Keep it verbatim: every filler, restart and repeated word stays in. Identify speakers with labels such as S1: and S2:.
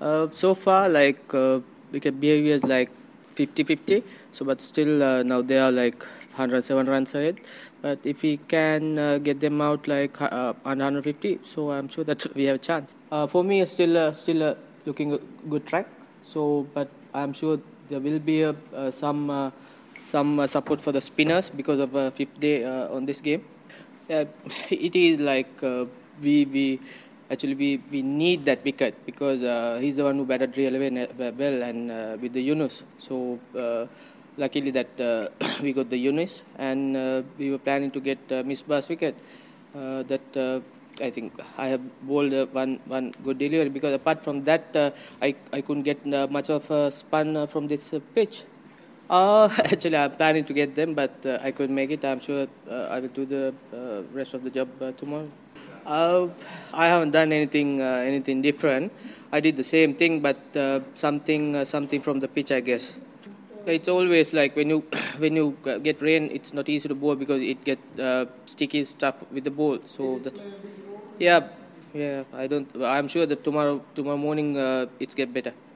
S1: Uh, so far, like uh, wicket behavior is like fifty fifty. So, but still uh, now they are like one hundred seven runs ahead. But if we can uh, get them out like uh, one hundred fifty, so I'm sure that we have a chance. Uh, for me, it's still uh, still uh, looking a good track. So, but I'm sure there will be a, uh, some uh, some uh, support for the spinners because of uh, fifth day uh, on this game. Uh, it is like uh, we we actually we, we need that wicket because uh, he's the one who batted really well and uh, with the Yunus. So uh, luckily that uh, we got the Yunus, and uh, we were planning to get uh, Misbah's wicket. Uh, that uh, I think I have bowled uh, one one good delivery because apart from that uh, I I couldn't get uh, much of a spun uh, from this uh, pitch. Uh, actually, I'm planning to get them, but uh, I couldn't make it. I'm sure uh, I will do the uh, rest of the job uh, tomorrow. Uh, I haven't done anything uh, anything different. I did the same thing, but uh, something uh, something from the pitch, I guess. It's always like when you when you get rain, it's not easy to bowl because it get uh, sticky stuff with the ball. So that, yeah, yeah. I don't. I'm sure that tomorrow tomorrow morning uh, it's get better.